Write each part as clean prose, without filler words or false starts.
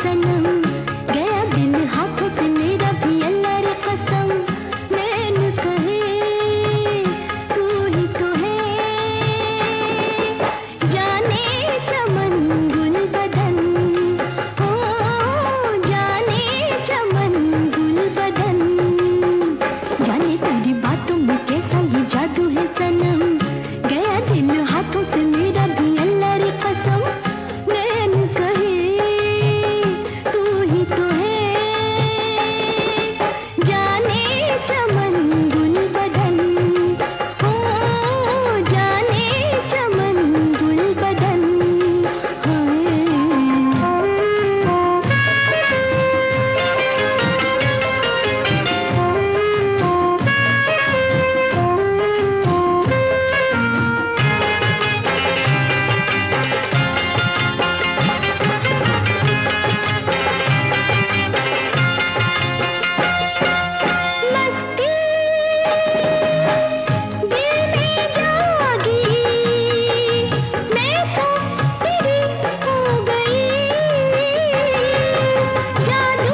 सनम, गया दिल हाथों से मेरा भी अल्लाह रे कसम। नैन कहे तू ही तो है, जाने चमन गुल बदन, हो जाने चमन गुल बदन। जाने तेरी बातों में कैसा ये जादू है सनम, गया दिल हाथों से मेरा भी अल्लाह रे कसम। नैन कहे तू ही तो है, जाने चमन गुल बदन, हो जाने चमन गुल बदन। मस्ती दिल में जागी, मैं तो तेरी हो गई। जादू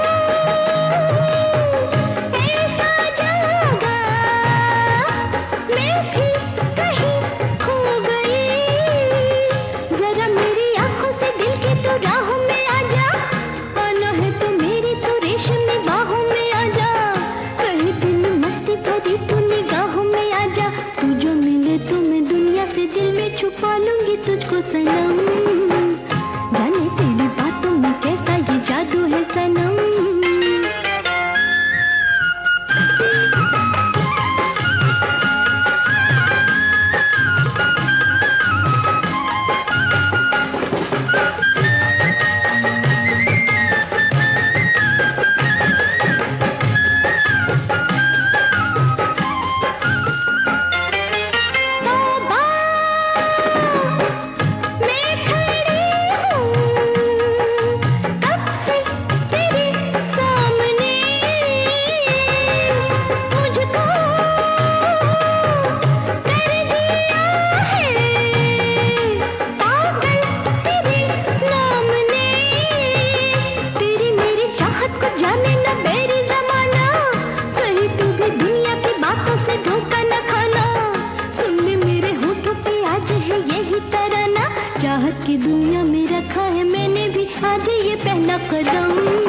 ऐसा जागा, मैं भी कहीं खो गई। जरा मेरी आंखों से दिल की तो राहों में आ जा, आना है तो मेरी तो रेशमी बाहों में आ जा। कहीं दिल मस्ती भरी तू निगाहों में आ जा, तू जो मिले तो मैं दुनिया से दिल में छुपा लूंगी तुझको सनम। जाने तेरी बातों में कैसा ये जादू है सनम। तौबा मैं खड़ी हूँ कब से तेरे सामने, मुझको कर दिया है पागल तेरे नाम ने। तेरी मेरी चाहत को जाने न बेरी जमाना, कहीं तू भी दुनिया की बातों से धोखा न खाना। सुनने मेरे होठों पे आज है यही तराना, चाहत की दुनिया में रखा है मैंने भी आज ये पहला कदम।